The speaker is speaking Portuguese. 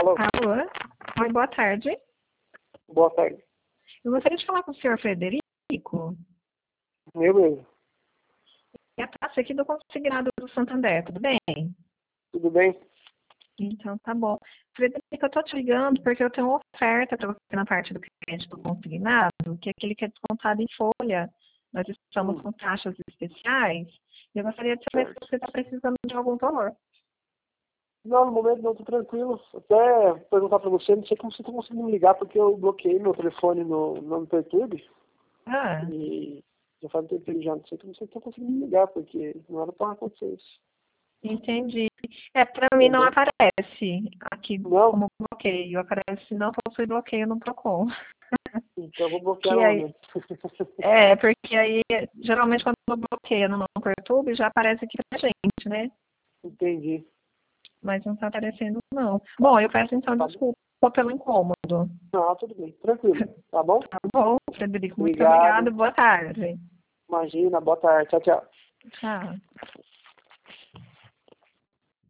Alô? Alô? Oi, boa tarde. Boa tarde. Eu gostaria de falar com o senhor Frederico. Eu mesmo. É a taxa aqui do consignado do Santander, tudo bem? Tudo bem? Então, tá bom. Frederico, eu tô te ligando porque eu tenho uma oferta para você na parte do cliente do consignado, que é aquele que é descontado em folha. Nós estamos com taxas especiais. E eu gostaria de saber se Certo. você está precisando de algum valor. Não, no momento não, tô tranquilo. Até perguntar pra você, não sei como você tá conseguindo ligar, porque eu bloqueei meu telefone no Não Me Perturbe. Ah, E já faz um tempo que ele já não sei como você tá conseguindo ligar, porque não era pra acontecer isso. entendi. Para mim não Entendeu? aparece aqui Não? como bloqueio. Aparece não possui bloqueio no Procon. Então eu vou bloquear Que aí, novamente. porque aí, geralmente, quando eu bloqueio no Não Perturbe, já aparece aqui pra gente, né? Entendi. Mas não tá aparecendo, não. Bom, eu peço então Tá bom? desculpa pelo incômodo. Não, tudo bem. Tranquilo. Tá bom? Tá bom, Frederico? Muito Obrigado. obrigada. Boa tarde. Imagina. Boa tarde. Tchau, tchau. Tchau.